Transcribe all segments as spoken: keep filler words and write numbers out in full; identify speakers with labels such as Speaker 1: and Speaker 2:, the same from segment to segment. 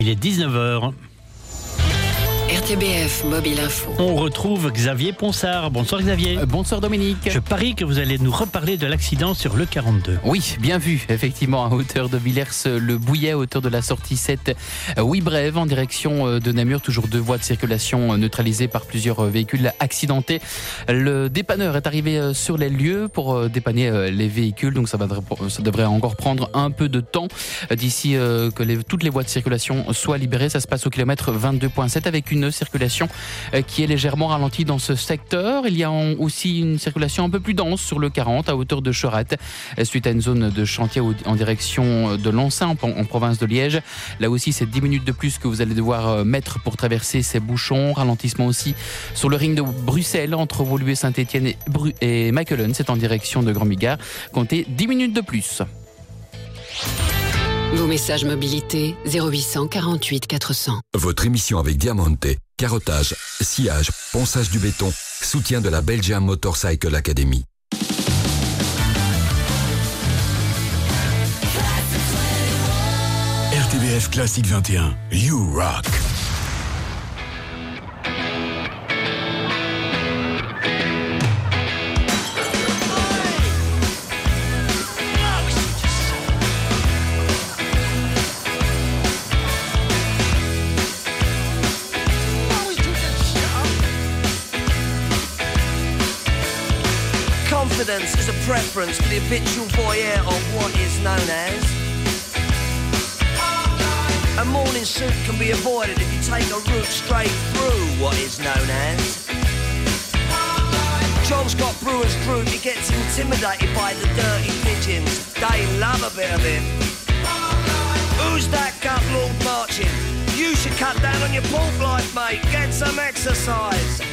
Speaker 1: Il est dix-neuf heures.
Speaker 2: R T B F Mobile Info.
Speaker 1: On retrouve Xavier Ponsard. Bonsoir Xavier.
Speaker 3: Euh, bonsoir Dominique.
Speaker 1: Je parie que vous allez nous reparler de l'accident sur le quarante-deux.
Speaker 3: Oui, bien vu, effectivement, à hauteur de Villers-le-Bouillet, à hauteur de la sortie sept Oui-Brève, en direction de Namur. Toujours deux voies de circulation neutralisées par plusieurs véhicules accidentés. Le dépanneur est arrivé sur les lieux pour dépanner les véhicules, donc ça, va, ça devrait encore prendre un peu de temps d'ici que les, toutes les voies de circulation soient libérées. Ça se passe au kilomètre vingt-deux virgule sept avec une circulation qui est légèrement ralentie dans ce secteur. Il y a aussi une circulation un peu plus dense sur le quarante à hauteur de Chorette, suite à une zone de chantier en direction de Lancin en province de Liège. Là aussi, c'est dix minutes de plus que vous allez devoir mettre pour traverser ces bouchons. Ralentissement aussi sur le ring de Bruxelles entre Woluwe, Saint-Etienne et, Bru- et Mechelen. C'est en direction de Grand Bigard. Comptez dix minutes de plus.
Speaker 2: Vos messages mobilité zéro huit cent quarante-huit quatre cents.
Speaker 4: Votre émission avec Diamante, carottage, sciage, ponçage du béton, soutien de la Belgian Motorcycle Academy.
Speaker 5: R T B F Classique vingt et un, You Rock.
Speaker 6: Confidence is a preference for the habitual voyeur of what is known as. A morning suit can be avoided if you take a route straight through what is known as. John's got brewer's group, he gets intimidated by the dirty pigeons. They love a bit of him. Who's that gut lord marching? You should cut down on your pork life, mate. Get some exercise.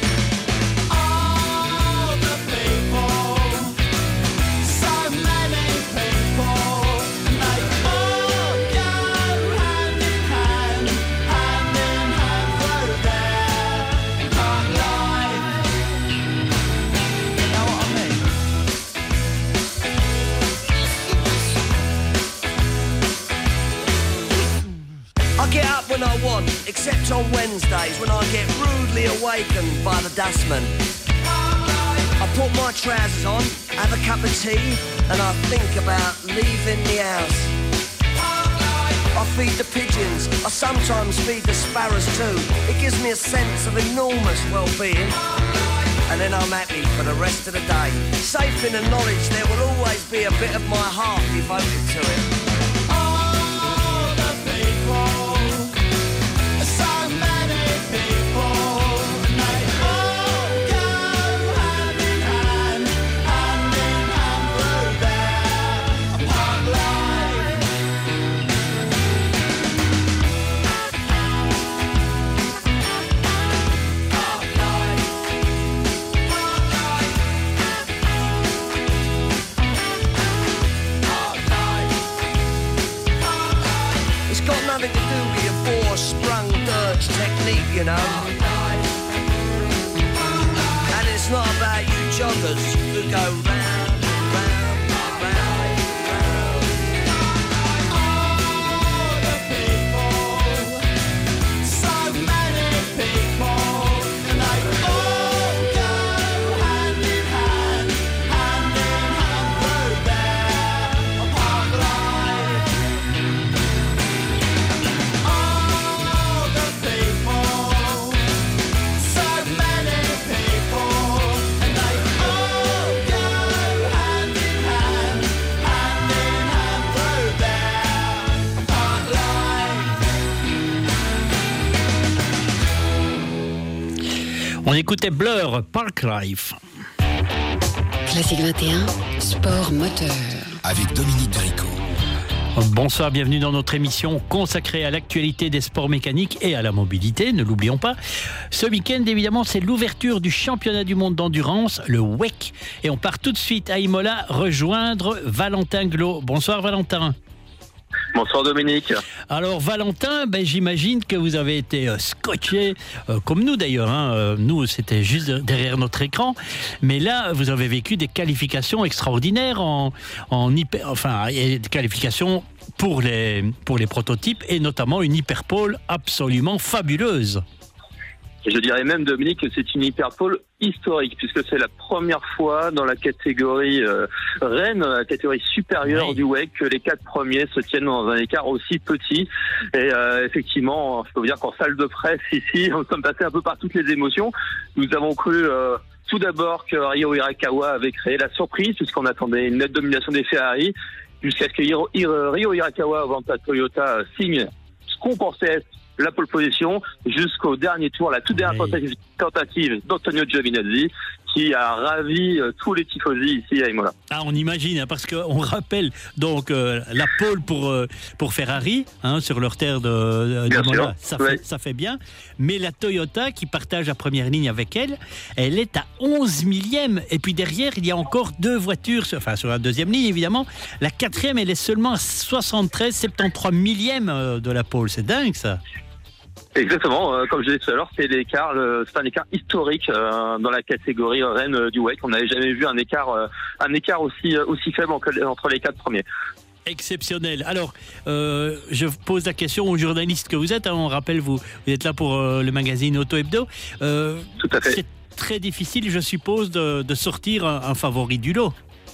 Speaker 6: Get up when I want, except on Wednesdays when I get rudely awakened by the dustman. I put my trousers on, have a cup of tea, and I think about leaving the house. I feed the pigeons, I sometimes feed the sparrows too. It gives me a sense of enormous well-being. And then I'm happy for the rest of the day, safe in the knowledge there will always be a bit of my heart devoted to it. Nothing to do with your four-sprung dirge technique, you know. And it's not about you joggers who go round, round, round, round. All the people, so many people, and they all go hand in hand, hand in hand through their park life.
Speaker 1: On écoutait Blur, Park Life.
Speaker 2: Classique vingt et un, sport moteur.
Speaker 5: Avec Dominique Derico.
Speaker 1: Bonsoir, bienvenue dans notre émission consacrée à l'actualité des sports mécaniques et à la mobilité, ne l'oublions pas. Ce week-end, évidemment, c'est l'ouverture du championnat du monde d'endurance, le W E C. Et on part tout de suite à Imola rejoindre Valentin Glo. Bonsoir Valentin.
Speaker 7: Bonsoir Dominique.
Speaker 1: Alors Valentin, ben, j'imagine que vous avez été euh, scotché, euh, comme nous d'ailleurs, hein. euh, nous c'était juste derrière notre écran, mais là vous avez vécu des qualifications extraordinaires en, en hyper, enfin des qualifications pour les, pour les prototypes et notamment une hyperpole absolument fabuleuse.
Speaker 7: Je dirais même, Dominique, que c'est une hyperpole historique, puisque c'est la première fois dans la catégorie euh, reine, la catégorie supérieure oui. du W E C, que les quatre premiers se tiennent dans un écart aussi petit. Et euh, effectivement, je peux vous dire qu'en salle de presse, ici, nous sommes passés un peu par toutes les émotions. Nous avons cru euh, tout d'abord que Ryo Hirakawa avait créé la surprise, puisqu'on attendait une nette domination des Ferrari, jusqu'à ce que Hiro, Hiro, Ryo Hirakawa, avant à Toyota, signe ce qu'on pensait être la pole position jusqu'au dernier tour, la toute dernière oui. tentative d'Antonio Giovinazzi, qui a ravi euh, tous les tifosi ici à Imola.
Speaker 1: Ah, on imagine, hein, parce qu'on rappelle donc euh, la pole pour, euh, pour Ferrari, hein, sur leur terre de, de Imola, ça, oui. fait, ça fait bien, mais la Toyota qui partage la première ligne avec elle, elle est à onze millième, et puis derrière il y a encore deux voitures, enfin sur la deuxième ligne évidemment, la quatrième elle est seulement à soixante-treize, soixante-treize millième de la pole, c'est dingue ça.
Speaker 7: Exactement, euh, comme je disais tout à l'heure, c'est l'écart, le, c'est un écart historique euh, dans la catégorie reine euh, du W E C. On n'avait jamais vu un écart, euh, un écart aussi euh, aussi faible entre, entre les quatre premiers.
Speaker 1: Exceptionnel. Alors, euh, je pose la question aux journalistes que vous êtes. Hein, on rappelle, vous, vous êtes là pour euh, le magazine Auto Hebdo. Euh,
Speaker 7: Tout à fait.
Speaker 1: C'est très difficile, je suppose, de, de sortir un, un favori du lot.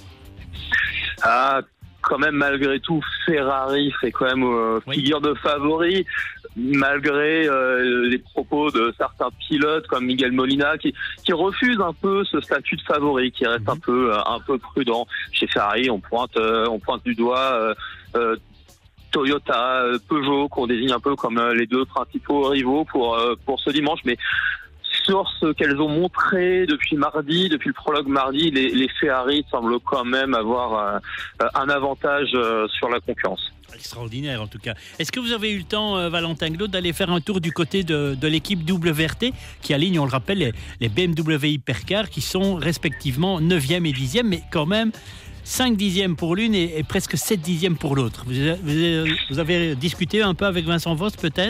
Speaker 7: Ah, quand même, malgré tout, Ferrari fait quand même euh, oui. figure de favori. Malgré euh, les propos de certains pilotes comme Miguel Molina qui, qui refusent un peu ce statut de favori, qui reste mmh. un peu euh, un peu prudent. Chez Ferrari, on pointe euh, on pointe du doigt euh, euh, Toyota, euh, Peugeot, qu'on désigne un peu comme euh, les deux principaux rivaux pour euh, pour ce dimanche, mais sur ce qu'elles ont montré depuis mardi, depuis le prologue mardi, les, les Ferrari semblent quand même avoir euh, un avantage euh, sur la concurrence.
Speaker 1: Extraordinaire en tout cas. Est-ce que vous avez eu le temps, euh, Valentin Glaude, d'aller faire un tour du côté de, de l'équipe W R T qui aligne, on le rappelle, les, les B M W Hypercar qui sont respectivement neuvième et dixième, mais quand même cinq dixièmes pour l'une et, et presque sept dixièmes pour l'autre. Vous avez, vous, avez, vous avez discuté un peu avec Vincent Voss peut-être ?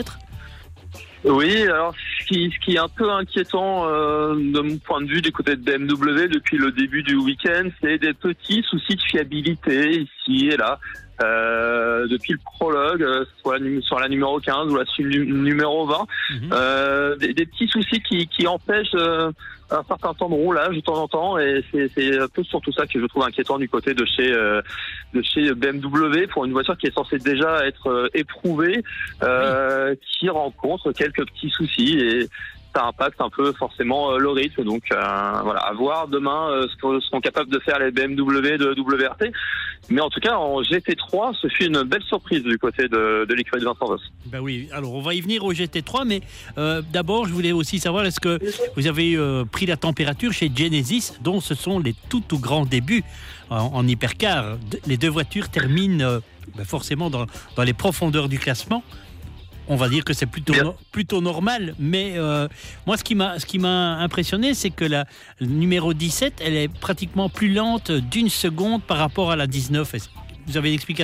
Speaker 7: Oui, alors ce qui, ce qui est un peu inquiétant euh, de mon point de vue du côté de B M W depuis le début du week-end, c'est des petits soucis de fiabilité ici et là. Euh, depuis le prologue, euh, soit la, sur la numéro quinze ou la numéro vingt, mmh. euh, des, des petits soucis qui, qui empêchent euh, un certain temps de roulage de temps en temps, et c'est, c'est un peu surtout ça que je trouve inquiétant du côté de chez euh, de chez B M W pour une voiture qui est censée déjà être euh, éprouvée, euh, mmh. qui rencontre quelques petits soucis et ça impacte un peu forcément euh, le rythme. Donc euh, voilà, à voir demain euh, ce que seront capables de faire les B M W de W R T. Mais en tout cas, en G T trois, ce fut une belle surprise du côté de, de l'écurie de Vincent Voss.
Speaker 1: Ben oui, alors on va y venir au G T trois, mais euh, d'abord, je voulais aussi savoir, est-ce que vous avez euh, pris la température chez Genesis, dont ce sont les tout tout grands débuts en, en hypercar. Les deux voitures terminent euh, ben forcément dans, dans les profondeurs du classement. On va dire que c'est plutôt, no- plutôt normal, mais euh, moi ce qui m'a, ce qui m'a impressionné, c'est que la numéro dix-sept, elle est pratiquement plus lente d'une seconde par rapport à la dix-neuf. Vous avez une explication ?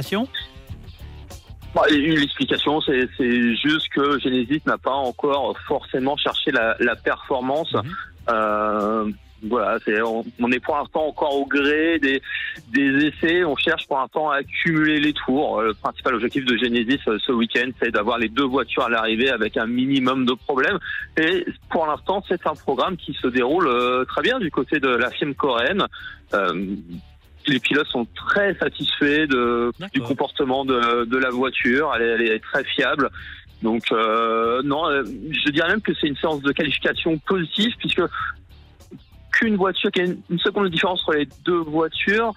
Speaker 7: Bah, une explication, c'est, c'est juste que Genesis n'a pas encore forcément cherché la, la performance. Mmh. Euh, Voilà, c'est, on, on est pour l'instant encore au gré des, des essais. On cherche pour l'instant à accumuler les tours. Le principal objectif de Genesis ce week-end, c'est d'avoir les deux voitures à l'arrivée avec un minimum de problèmes. Et pour l'instant, c'est un programme qui se déroule très bien du côté de la firme coréenne. Euh, les pilotes sont très satisfaits de, du comportement de, de la voiture. Elle est, elle est très fiable. Donc euh, non, je dirais même que c'est une séance de qualification positive, puisque qu'une voiture, qui a une, une seconde de différence entre les deux voitures,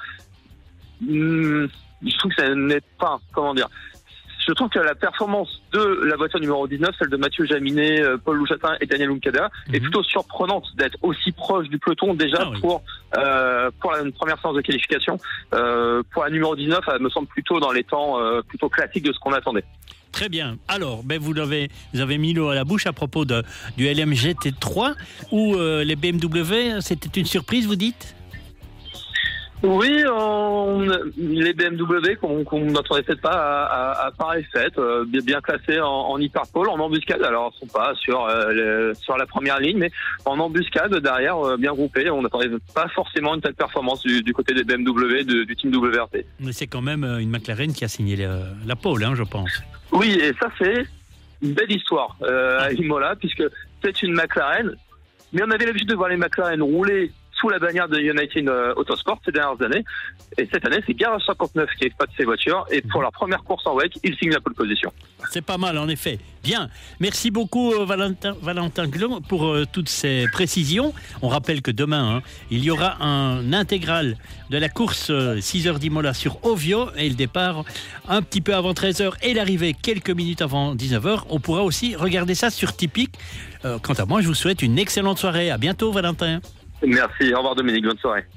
Speaker 7: hum, je trouve que ça n'est pas, comment dire, je trouve que la performance de la voiture numéro dix-neuf, celle de Mathieu Jaminet, Paul Louchatin et Daniel Uncada, mm-hmm. est plutôt surprenante d'être aussi proche du peloton déjà ah, oui. pour euh, pour la première séance de qualification. Euh, pour la numéro dix-neuf, elle me semble plutôt dans les temps euh, plutôt classiques de ce qu'on attendait.
Speaker 1: Très bien. Alors, ben vous, avez, vous avez mis l'eau à la bouche à propos de, du L M G T trois, où euh, les B M W, c'était une surprise, vous dites ?
Speaker 7: Oui, on, les B M W qu'on qu'on n'attendait peut-être pas à, à, à pareille fête, euh, bien, bien classés en, en hyperpole, en embuscade. Alors, ils sont pas sur euh, le, sur la première ligne, mais en embuscade derrière, euh, bien groupés. On n'attendait pas forcément une telle performance du, du côté des B M W, de, du team W R T.
Speaker 1: Mais c'est quand même une McLaren qui a signé la, la pole, hein, je pense.
Speaker 7: Oui, et ça c'est une belle histoire euh, à Imola, puisque c'est une McLaren, mais on avait l'habitude de voir les McLaren rouler sous la bannière de United Autosport ces dernières années. Et cette année, c'est Garage cinquante-neuf qui exploite ces voitures. Et pour leur première course en W E C, ils signent la pole position.
Speaker 1: C'est pas mal, en effet. Bien. Merci beaucoup, Valentin, Valentin Glom, pour euh, toutes ces précisions. On rappelle que demain, hein, il y aura un intégral de la course euh, six heures d'Imola sur Ovio. Et le départ un petit peu avant treize heures et l'arrivée quelques minutes avant dix-neuf heures. On pourra aussi regarder ça sur Tipeee. Euh, quant à moi, je vous souhaite une excellente soirée. À bientôt, Valentin.
Speaker 7: Merci, au revoir Dominique, bonne soirée.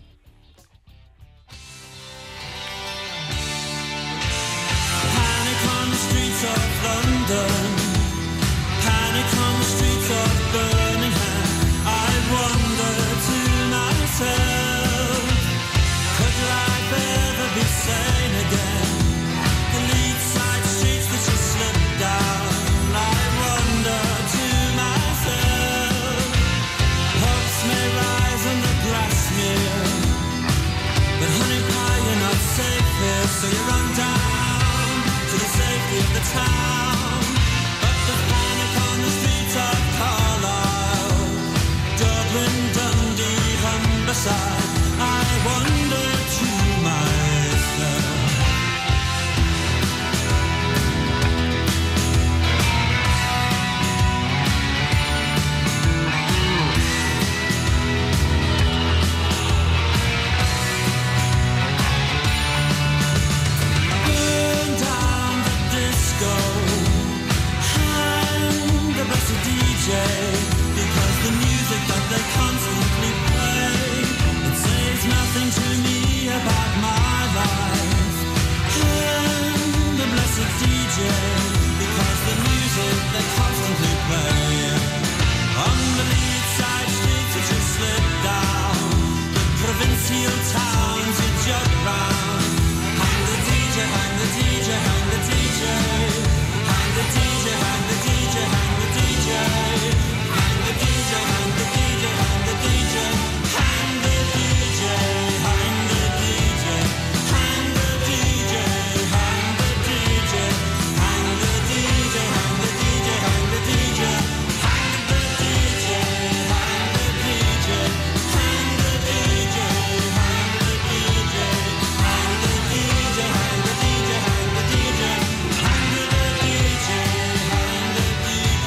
Speaker 8: Panic on the streets of London, panic on the streets of Birmingham. I wonder to myself, could life ever be sane again? The lead side streets that you slip down, I wonder to myself. Hopes may rise and the grass smear, but honey pie, you're not safe here, so you run down to the safety of the town. But there's panic on the streets of Carlisle, Dublin, Dundee, Humberside. I wonder to myself. Burn down the disco, hang the blessed D J, because the music that they constantly play, it says nothing to me about my life. Hang the blessed D J, because the music they constantly play. On the lead side streets that you slip down, the provincial towns you jog round. Hang the D J, hang the D J, hang the D J. Hang the D J, hang the D J, hang the D J. Hang the D J, hang the D J, hang the D J. Hang the D J, hang the D J. Hang the D J, hang the D J. Hang the D J, hang the D J, hang the D J. Hang the D J, hang the D J. Hang the D J, hang the D J. Hang the D J, hang the D J, hang the D J. Hang the D J, hang the D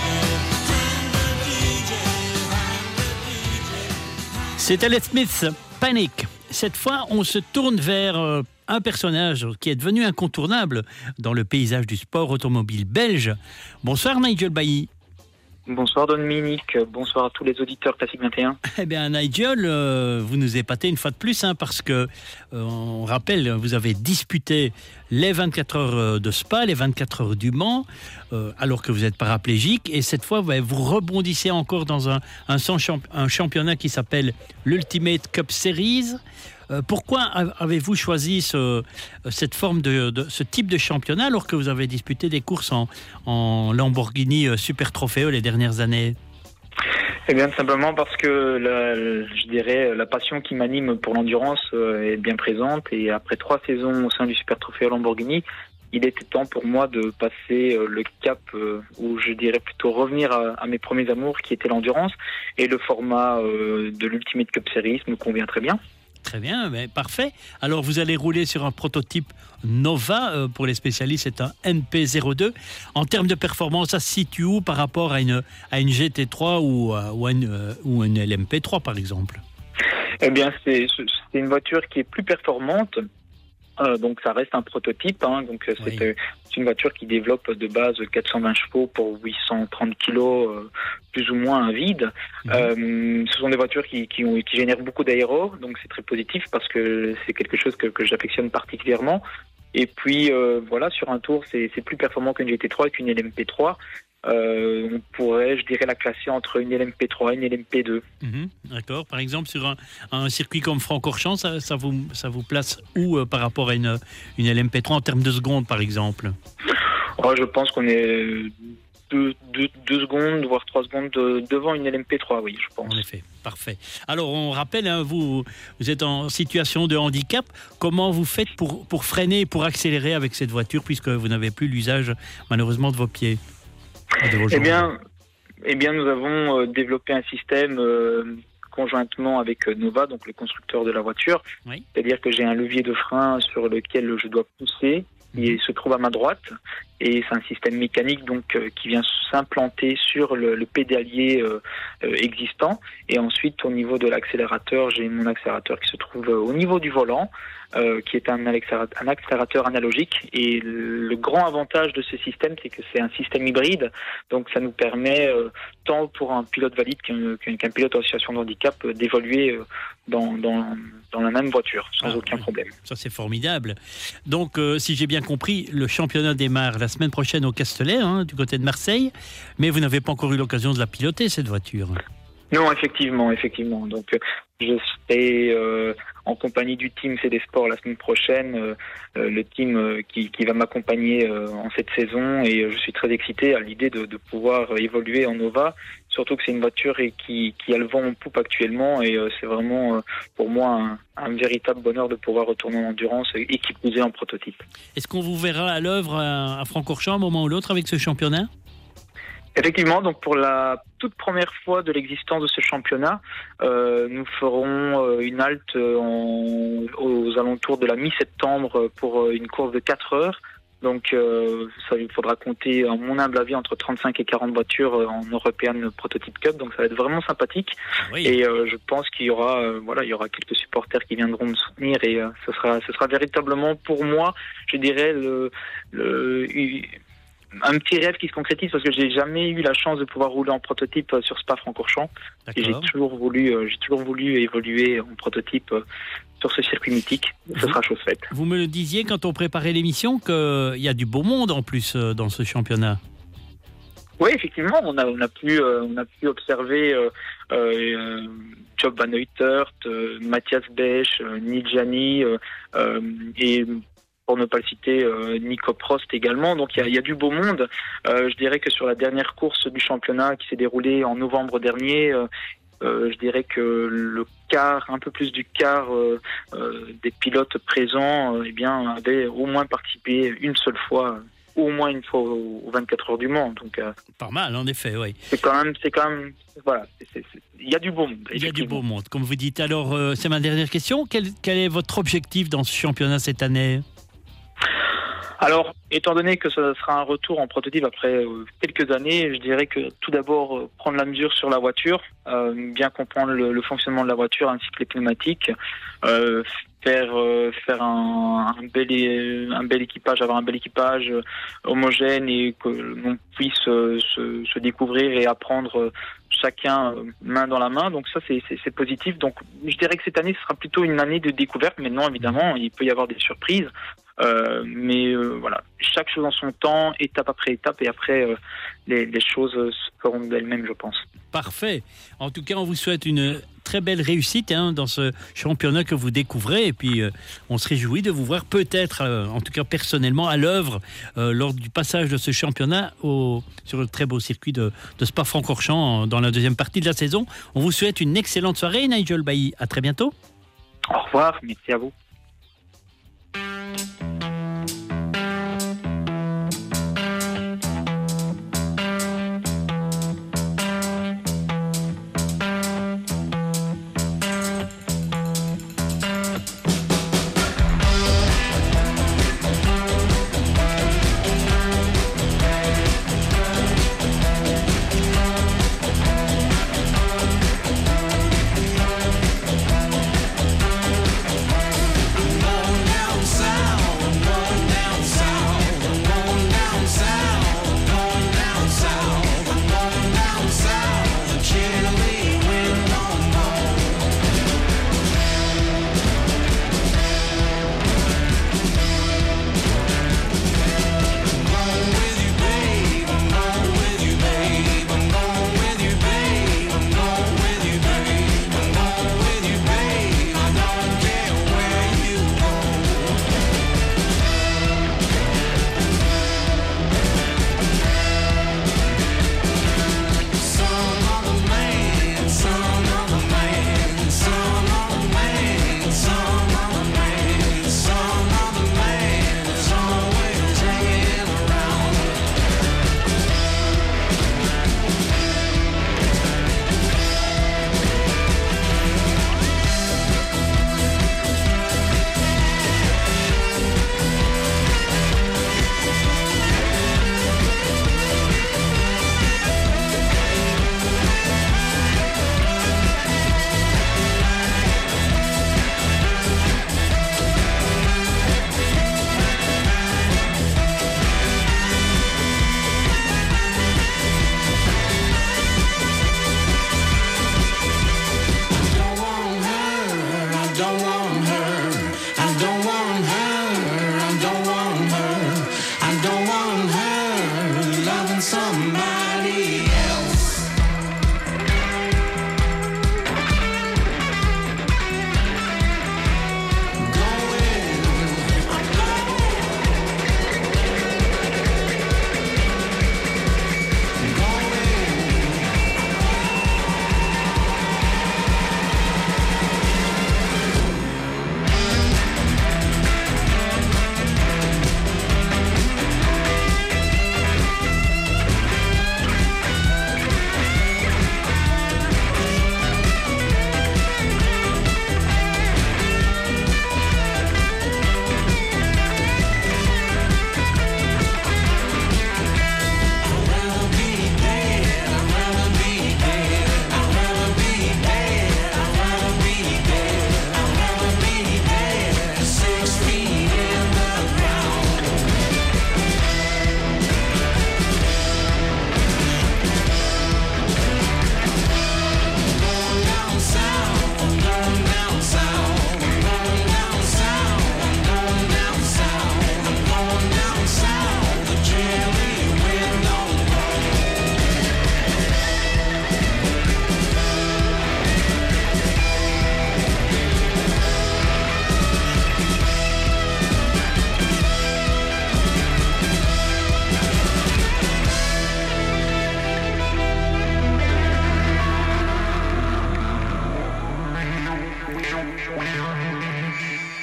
Speaker 8: J. Hang the D J.
Speaker 1: C'est Elliott Smith, Panic. Cette fois, on se tourne vers euh, un personnage qui est devenu incontournable dans le paysage du sport automobile belge. Bonsoir Nigel Bailly.
Speaker 9: Bonsoir Dominique, bonsoir à tous les auditeurs Classique vingt et un.
Speaker 1: Eh bien Nigel, euh, vous nous épatez une fois de plus, hein, parce que, euh, on rappelle, vous avez disputé les vingt-quatre heures de Spa, les vingt-quatre heures du Mans, euh, alors que vous êtes paraplégique, et cette fois, ouais, vous rebondissez encore dans un, un, un championnat qui s'appelle l'Ultimate Cup Series. Euh, pourquoi avez-vous choisi ce, cette forme de, de ce type de championnat alors que vous avez disputé des courses en, en Lamborghini Super Trofeo les dernières années?
Speaker 9: Eh bien, simplement parce que la, je dirais la passion qui m'anime pour l'endurance est bien présente, et après trois saisons au sein du Super Trofeo Lamborghini, il était temps pour moi de passer le cap, ou je dirais plutôt revenir à, à mes premiers amours qui étaient l'endurance, et le format de l'Ultimate Cup Series me convient très bien.
Speaker 1: Très bien, mais parfait. Alors, vous allez rouler sur un prototype Nova. Euh, pour les spécialistes, c'est un N P zéro deux. En termes de performance, ça se situe où par rapport à une, à une G T trois ou, ou, une, euh, ou une L M P trois, par exemple?
Speaker 9: Eh bien, c'est, c'est une voiture qui est plus performante. Euh, donc, ça reste un prototype. Hein, donc, c'est, oui. c'est une voiture qui développe de base quatre cent vingt chevaux pour huit cent trente kilos, euh, plus ou moins un vide. Mmh. Euh, ce sont des voitures qui, qui, ont, qui génèrent beaucoup d'aéro, donc c'est très positif parce que c'est quelque chose que, que j'affectionne particulièrement. Et puis euh, voilà, sur un tour, c'est, c'est plus performant qu'une G T trois et qu'une L M P trois. Euh, on pourrait, je dirais, la classer entre une L M P trois et une L M P deux.
Speaker 1: Mmh, d'accord. Par exemple, sur un, un circuit comme Francorchamps, ça, ça, vous, ça vous place où euh, par rapport à une, une L M P trois en termes de secondes, par exemple?
Speaker 9: Oh, je pense qu'on est deux, deux, deux secondes, voire trois secondes de, devant une L M P trois, oui, je pense.
Speaker 1: En effet, parfait. Alors, on rappelle, hein, vous, vous êtes en situation de handicap. Comment vous faites pour, pour freiner et pour accélérer avec cette voiture, puisque vous n'avez plus l'usage, malheureusement, de vos pieds?
Speaker 9: Eh bien, eh bien, nous avons euh, développé un système euh, conjointement avec Nova, donc le constructeur de la voiture.
Speaker 1: Oui.
Speaker 9: C'est-à-dire que j'ai un levier de frein sur lequel je dois pousser, qui se trouve à ma droite, et c'est un système mécanique donc euh, qui vient s'implanter sur le, le pédalier euh, euh, existant. Et ensuite, au niveau de l'accélérateur, j'ai mon accélérateur qui se trouve euh, au niveau du volant. Euh, qui est un accélérateur, un accélérateur analogique. Et le, le grand avantage de ce système, c'est que c'est un système hybride. Donc ça nous permet, euh, tant pour un pilote valide qu'un, qu'un pilote en situation de handicap, euh, d'évoluer euh, dans, dans, dans la même voiture, sans ah, aucun
Speaker 1: oui.
Speaker 9: problème.
Speaker 1: Ça, c'est formidable. Donc, euh, si j'ai bien compris, le championnat démarre la semaine prochaine au Castellet, hein, du côté de Marseille. Mais vous n'avez pas encore eu l'occasion de la piloter, cette voiture.
Speaker 9: Non, effectivement, effectivement. Donc, euh, je serai euh, en compagnie du team C D Sport la semaine prochaine, euh, euh, le team euh, qui, qui va m'accompagner euh, en cette saison, et euh, je suis très excité à l'idée de, de pouvoir euh, évoluer en Nova, surtout que c'est une voiture et qui, qui a le vent en poupe actuellement, et euh, c'est vraiment euh, pour moi un, un véritable bonheur de pouvoir retourner en endurance et qui plus est en prototype.
Speaker 1: Est-ce qu'on vous verra à l'œuvre à, à Francorchamps à un moment ou l'autre avec ce championnat ?
Speaker 9: Effectivement, donc pour la toute première fois de l'existence de ce championnat, euh, nous ferons euh, une halte en, aux alentours de la mi-septembre pour une course de quatre heures. Donc euh, ça, il faudra compter, à mon humble avis, entre trente-cinq et quarante voitures en European Prototype Cup. Donc ça va être vraiment sympathique. Oui. Et euh, je pense qu'il y aura, euh, voilà, il y aura quelques supporters qui viendront me soutenir, et euh, ce sera, ce sera véritablement pour moi, je dirais, le, le un petit rêve qui se concrétise, parce que j'ai jamais eu la chance de pouvoir rouler en prototype sur Spa-Francorchamps. Et j'ai toujours voulu, j'ai toujours voulu évoluer en prototype sur ce circuit mythique. Ce sera chose faite.
Speaker 1: Vous me le disiez quand on préparait l'émission qu'il y a du beau monde en plus dans ce championnat.
Speaker 9: Oui, effectivement, on a, on a pu, euh, on a pu observer euh, euh, Job Van Uitert, euh, Mathias Bech, euh, Nijani euh, euh, et pour ne pas le citer, euh, Nico Prost également. Donc il y, y a du beau monde. Euh, je dirais que sur la dernière course du championnat qui s'est déroulée en novembre dernier, euh, euh, je dirais que le quart, un peu plus du quart euh, euh, des pilotes présents, euh, eh bien, avaient au moins participé une seule fois, au moins une fois aux vingt-quatre heures du Mans. Donc, euh,
Speaker 1: pas mal, en effet, oui.
Speaker 9: C'est quand même, c'est quand même, voilà, il y a du beau monde.
Speaker 1: Il y a du beau monde, comme vous dites. Alors, euh, c'est ma dernière question. Quel, quel est votre objectif dans ce championnat cette année ?
Speaker 9: Alors, étant donné que ce sera un retour en prototype après euh, quelques années, je dirais que tout d'abord, euh, prendre la mesure sur la voiture, euh, bien comprendre le, le fonctionnement de la voiture ainsi que les pneumatiques, euh, faire euh, faire un, un bel un bel équipage, avoir un bel équipage euh, homogène, et que l'on puisse euh, se, se découvrir et apprendre euh, chacun euh, main dans la main. Donc ça, c'est, c'est, c'est positif. Donc je dirais que cette année, ce sera plutôt une année de découverte. Maintenant, évidemment, il peut y avoir des surprises. Euh, mais euh, voilà, chaque chose en son temps, étape après étape, et après euh, les, les choses se feront d'elles-mêmes, je pense.
Speaker 1: Parfait. En tout cas, on vous souhaite une très belle réussite hein, dans ce championnat que vous découvrez, et puis euh, on se réjouit de vous voir peut-être, euh, en tout cas personnellement, à l'œuvre euh, lors du passage de ce championnat au, sur le très beau circuit de, de Spa-Francorchamps dans la deuxième partie de la saison. On vous souhaite une excellente soirée, Nigel Bailly. À très bientôt.
Speaker 9: Au revoir, merci à vous.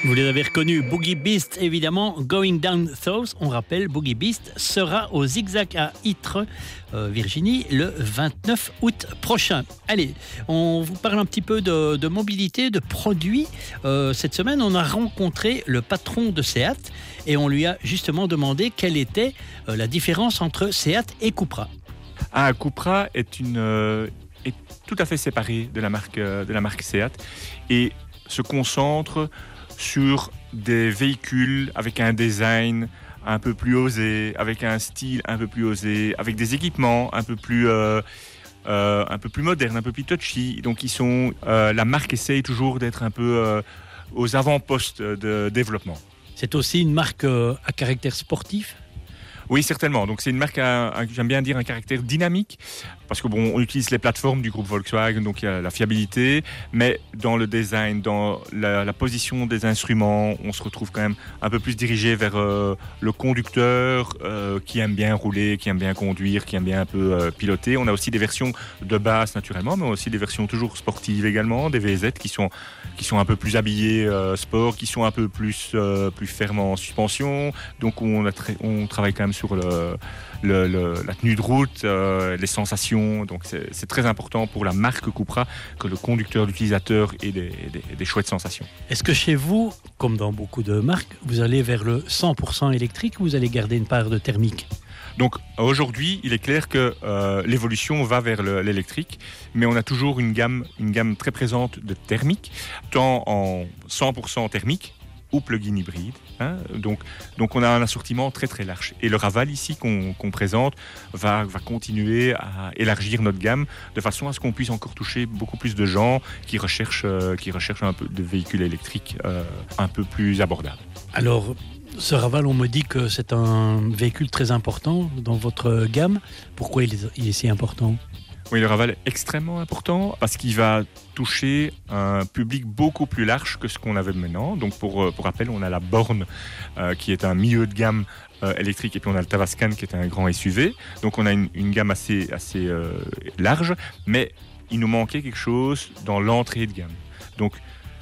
Speaker 1: Vous les avez reconnus, Boogie Beast évidemment, Going Down South. On rappelle, Boogie Beast sera au Zigzag à Ytre, euh, Virginie, le vingt-neuf août prochain. Allez, on vous parle un petit peu de, de mobilité, de produits. Euh, cette semaine, on a rencontré le patron de Seat et on lui a justement demandé quelle était euh, la différence entre Seat et Cupra.
Speaker 10: Ah, Cupra est, une, euh, est tout à fait séparé de la marque, euh, de la marque Seat et se concentre sur des véhicules avec un design un peu plus osé, avec un style un peu plus osé, avec des équipements un peu plus, euh, euh, un peu plus modernes, un peu plus touchy. Donc ils sont, euh, la marque essaye toujours d'être un peu euh, aux avant-postes de développement.
Speaker 1: C'est aussi une marque euh, à caractère sportif ?
Speaker 10: Oui, certainement. Donc c'est une marque, à, à, j'aime bien dire, un caractère dynamique, parce que bon, on utilise les plateformes du groupe Volkswagen, donc il y a la fiabilité, mais dans le design, dans la, la position des instruments, on se retrouve quand même un peu plus dirigé vers euh, le conducteur euh, qui aime bien rouler, qui aime bien conduire, qui aime bien un peu euh, piloter. On a aussi des versions de base naturellement, mais aussi des versions toujours sportives également, des V Z qui sont qui sont un peu plus habillés euh, sport, qui sont un peu plus euh, plus fermes en suspension. Donc on, a tra- on travaille quand même sur le, le, le, la tenue de route, euh, les sensations. Donc c'est, c'est très important pour la marque Cupra que le conducteur, l'utilisateur ait des, des, des chouettes sensations.
Speaker 1: Est-ce que chez vous, comme dans beaucoup de marques, vous allez vers le cent pour cent électrique ou vous allez garder une part de thermique ?
Speaker 10: Donc aujourd'hui, il est clair que euh, l'évolution va vers le, l'électrique, mais on a toujours une gamme, une gamme très présente de thermique, tant en cent pour cent thermique ou plug-in hybride. Hein, donc, donc on a un assortiment très très large. Et le Raval ici qu'on, qu'on présente va, va continuer à élargir notre gamme de façon à ce qu'on puisse encore toucher beaucoup plus de gens qui recherchent, euh, qui recherchent un peu de véhicules électriques euh, un peu plus abordables.
Speaker 1: Alors, ce Raval, on me dit que c'est un véhicule très important dans votre gamme. Pourquoi il est, il est si important ?
Speaker 10: Oui, le Raval est extrêmement important parce qu'il va toucher un public beaucoup plus large que ce qu'on avait maintenant. Donc pour, pour rappel, on a la Born euh, qui est un milieu de gamme euh, électrique et puis on a le Tavascan qui est un grand S U V. Donc on a une, une gamme assez, assez euh, large, mais il nous manquait quelque chose dans l'entrée de gamme. Donc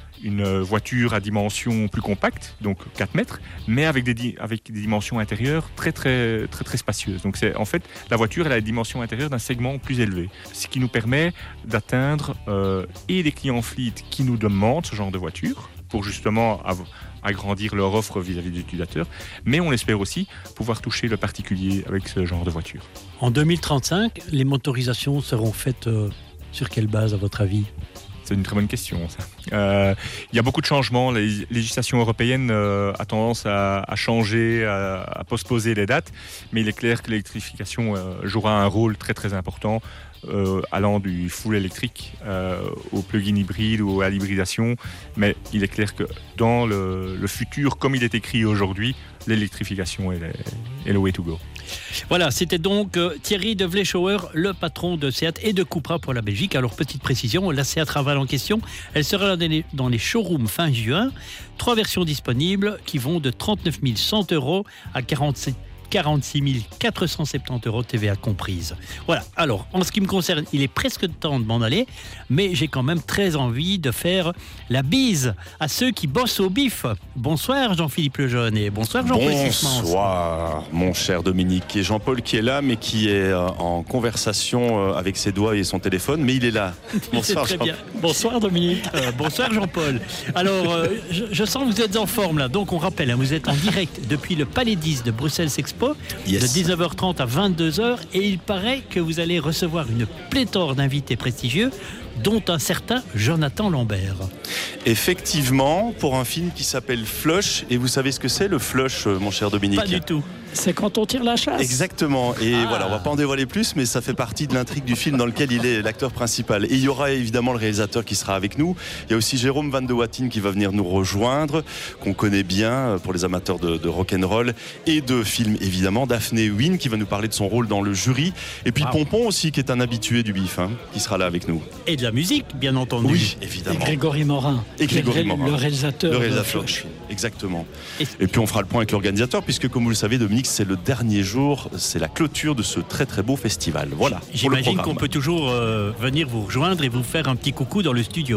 Speaker 10: une voiture à dimension plus compacte, donc quatre mètres, mais avec des, di- avec des dimensions intérieures très très très très spacieuses. Donc c'est en fait la voiture elle a la dimension intérieure d'un segment plus élevé, ce qui nous permet d'atteindre euh, et les clients fleet qui nous demandent ce genre de voiture pour justement av- agrandir leur offre vis-à-vis des utilisateurs, mais on espère aussi pouvoir toucher le particulier avec ce genre de voiture.
Speaker 1: En deux mille trente-cinq, les motorisations seront faites euh, sur quelle base à votre avis ?
Speaker 10: C'est une très bonne question, ça. Euh, il y a beaucoup de changements. La législation européenne euh, a tendance à, à changer, à, à postposer les dates, mais il est clair que l'électrification euh, jouera un rôle très très important, euh, allant du full électrique euh, au plug-in hybride ou à l'hybridation. Mais il est clair que dans le, le futur, comme il est écrit aujourd'hui, l'électrification est, est le way to go.
Speaker 1: Voilà, c'était donc euh, Thierry de Vleschauer, le patron de Seat et de Cupra pour la Belgique. Alors, petite précision, la Seat Raval en question, elle sera dans les, dans les showrooms fin juin. Trois versions disponibles qui vont de trente-neuf mille cent euros à quarante-sept quarante-six mille quatre cent soixante-dix euros T V A comprise. Voilà, alors en ce qui me concerne, il est presque temps de m'en aller, mais j'ai quand même très envie de faire la bise à ceux qui bossent au bif. Bonsoir Jean-Philippe Lejeune et bonsoir Jean-Paul Sismans.
Speaker 11: Bonsoir mon cher Dominique. Et Jean-Paul qui est là, mais qui est en conversation avec ses doigts et son téléphone, mais il est là.
Speaker 1: Bonsoir très bien. Bonsoir Dominique. Euh, bonsoir Jean-Paul. Alors, euh, je, je sens que vous êtes en forme là, donc on rappelle, hein, vous êtes en direct depuis le Palais dix de Bruxelles Expo. Yes. De dix-neuf heures trente à vingt-deux heures et il paraît que vous allez recevoir une pléthore d'invités prestigieux dont un certain Jonathan Lambert.
Speaker 11: Effectivement, pour un film qui s'appelle Flush, et vous savez ce que c'est le Flush, mon cher Dominique ?
Speaker 1: Pas du tout.
Speaker 12: C'est quand on tire la chasse.
Speaker 11: Exactement, et ah. voilà, on va pas en dévoiler plus, mais ça fait partie de l'intrigue du film dans lequel il est l'acteur principal. Et il y aura évidemment le réalisateur qui sera avec nous. Il y a aussi Jérôme Van de Watten qui va venir nous rejoindre, qu'on connaît bien pour les amateurs de, de rock'n'roll et de films évidemment. Daphné Wynne qui va nous parler de son rôle dans le jury. Et puis wow. Pompon aussi qui est un habitué du bif, hein, qui sera là avec nous.
Speaker 1: Et de la musique, bien entendu.
Speaker 11: Oui, évidemment.
Speaker 12: Et Grégory Morin.
Speaker 11: Et Grégory
Speaker 12: le,
Speaker 11: Morin.
Speaker 12: Le réalisateur.
Speaker 11: Le réalisateur de film. Exactement. Et... et puis on fera le point avec l'organisateur, puisque comme vous le savez, Dominique, c'est le dernier jour, c'est la clôture de ce très très beau festival. Voilà.
Speaker 1: J'imagine qu'on peut toujours euh, venir vous rejoindre et vous faire un petit coucou dans le studio.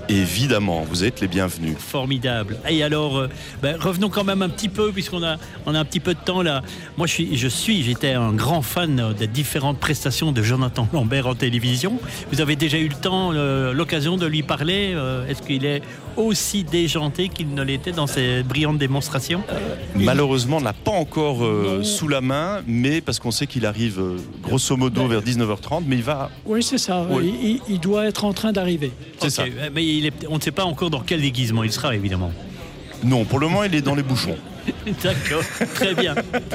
Speaker 11: Évidemment, vous êtes les bienvenus.
Speaker 1: Formidable. Et alors, euh, ben, revenons quand même un petit peu, puisqu'on a, on a un petit peu de temps là. Moi, je suis, je suis, j'étais un grand fan des différentes prestations de Jonathan Lambert en télévision. Vous avez déjà eu le temps, euh, l'occasion de lui parler. Euh, est-ce qu'il est aussi déjanté qu'il ne l'était dans ses brillantes démonstrations?
Speaker 11: euh, Malheureusement, on n'a pas encore euh, sous la main, mais parce qu'on sait qu'il arrive euh, grosso modo
Speaker 12: Ben,
Speaker 11: vers dix-neuf heures trente, mais il va...
Speaker 12: Oui, c'est ça.
Speaker 11: Oui.
Speaker 12: Il, il doit être en train d'arriver.
Speaker 11: C'est
Speaker 1: Ok,
Speaker 11: ça.
Speaker 1: mais il est, on ne sait pas encore dans quel déguisement il sera, évidemment.
Speaker 11: Non, pour le moment, il est dans les bouchons.
Speaker 1: D'accord, très bien.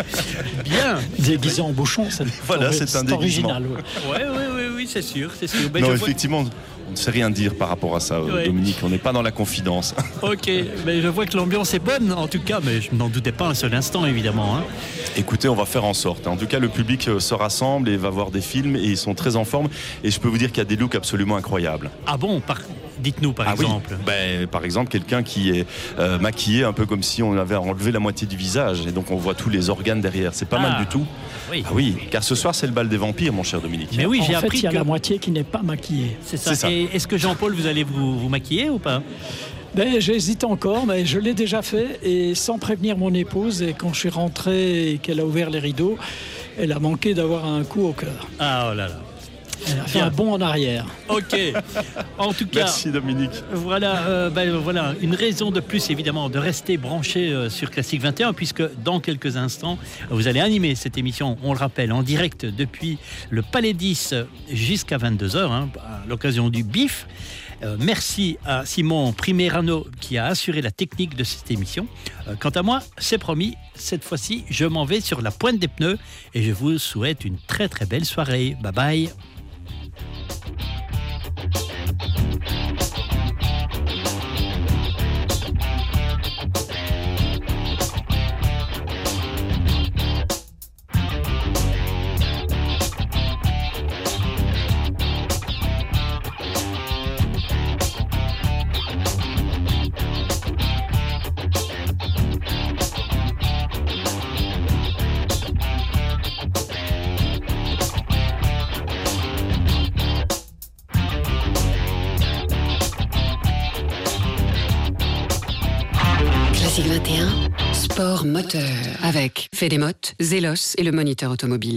Speaker 1: Bien.
Speaker 12: Déguisé en bouchon, c'est
Speaker 11: Voilà, c'est un déguisement.
Speaker 12: original. Ouais.
Speaker 1: Oui, oui, oui, oui, c'est sûr, c'est sûr. Ben,
Speaker 11: non,
Speaker 1: je vois-
Speaker 11: effectivement, on ne sait rien dire par rapport à ça, euh,
Speaker 1: Ouais.
Speaker 11: Dominique. On n'est pas dans la confidence.
Speaker 1: Ok, mais je vois que l'ambiance est bonne, en tout cas, mais je n'en doutais pas un seul instant, évidemment. Hein.
Speaker 11: Écoutez, on va faire en sorte. En tout cas, le public euh, se rassemble et va voir des films et ils sont très en forme. Et je peux vous dire qu'il y a des looks absolument incroyables.
Speaker 1: Ah bon, par... dites-nous par
Speaker 11: Ah oui.
Speaker 1: exemple.
Speaker 11: Ben, par exemple, quelqu'un qui est euh, maquillé un peu comme si on avait enlevé la moitié du visage. Et donc, on voit tous les organes derrière. C'est pas
Speaker 1: Ah.
Speaker 11: mal du tout.
Speaker 1: Oui.
Speaker 11: Ah oui, car ce soir, c'est le bal des vampires, mon cher Dominique.
Speaker 1: Mais oui,
Speaker 12: En
Speaker 1: j'ai
Speaker 12: fait,
Speaker 1: appris
Speaker 12: il y a
Speaker 1: que...
Speaker 12: la moitié qui n'est pas maquillée.
Speaker 1: C'est ça.
Speaker 11: C'est ça.
Speaker 1: Et est-ce que Jean-Paul, vous allez vous, vous maquiller ou pas?
Speaker 12: Ben, j'hésite encore, mais je l'ai déjà fait et sans prévenir mon épouse. Et quand je suis rentré et qu'elle a ouvert les rideaux, elle a manqué d'avoir un coup au cœur.
Speaker 1: Ah oh là là.
Speaker 12: Elle a fait
Speaker 1: Bien.
Speaker 12: un bond en arrière.
Speaker 1: Ok. En tout cas,
Speaker 11: Merci, Dominique.
Speaker 1: voilà, euh, ben, voilà une raison de plus évidemment de rester branché euh, sur Classique vingt et un, puisque dans quelques instants vous allez animer cette émission, on le rappelle, en direct depuis le Palais dix jusqu'à vingt-deux heures, hein, à l'occasion du B I F. Euh, merci à Simon Primerano qui a assuré la technique de cette émission. Euh, quant à moi, c'est promis, cette fois-ci, je m'en vais sur la pointe des pneus et je vous souhaite une très très belle soirée. Bye bye.
Speaker 2: Classique vingt et un, sport moteur. Avec Fédémote, Zélos et le moniteur automobile.